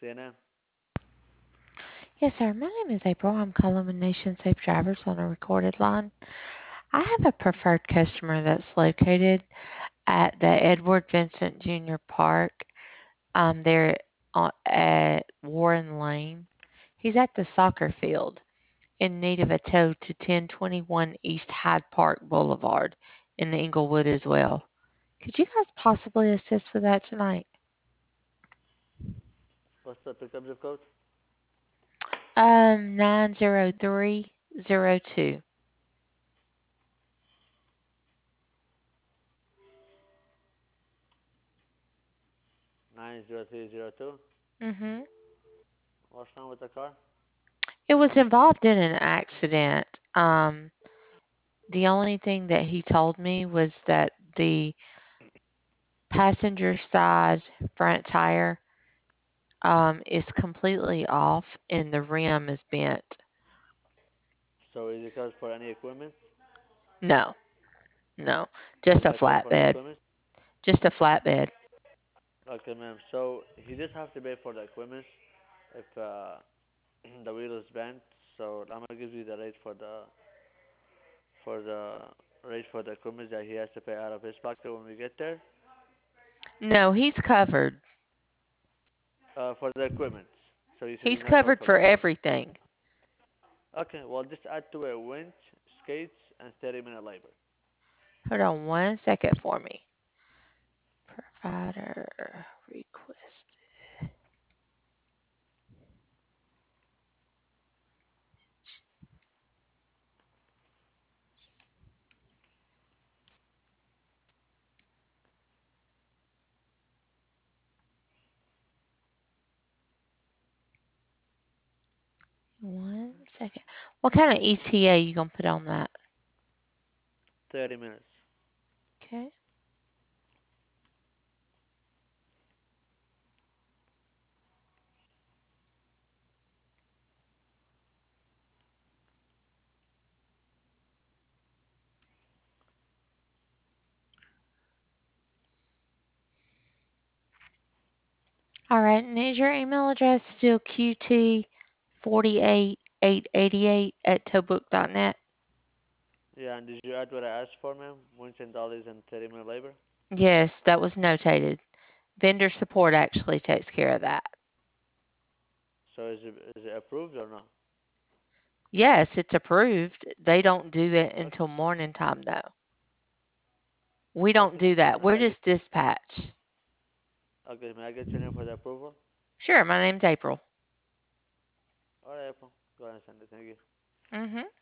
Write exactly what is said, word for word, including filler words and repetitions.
C N N. Yes, sir. My name is April. I'm calling with Nation Safe Drivers on a recorded line. I have a preferred customer that's located at the Edward Vincent Junior Park. Um, there on, at Warren Lane. He's at the soccer field in need of a tow to ten twenty-one East Hyde Park Boulevard in Inglewood as well. Could you guys possibly assist with that tonight? What's the pickup zip code? Um, nine zero three zero two. nine zero three zero two. Mm-hmm. What's wrong with the car? It was involved in an accident. Um, the only thing that he told me was that the passenger side front tire um, is completely off and the rim is bent. So is it covered for any equipment? No, no, It's just a not covered for the flatbed. equipment? Just a flatbed. Okay, ma'am. So he just have to pay for the equipment if uh, the wheel is bent. So I'm gonna give you the rate for the for the rate for the equipment that he has to pay out of his pocket when we get there. No, he's covered. Uh, for the equipment. So you said he's He's not covered covered for the for equipment. everything. Okay, well just add to it winch, skates, and thirty minute labor. Hold on one second for me. Provider request. One second. What kind of E T A you gonna put on that? thirty minutes. Okay. All right. And is your email address still Q T forty-eight eight eighty-eight at tobook dot net? Yeah, and did you add what I asked for, ma'am? Winch and dollies and thirty minute labor. Yes, that was notated. Vendor support actually takes care of that. So is it is it approved or not? Yes, it's approved. They don't do it Okay, until morning time, though. We don't okay. do that. And may We're I get just dispatch. okay, may I get your name for the approval? Sure, my name's April. All right, April. Go ahead and send it. Thank you. Mm-hmm.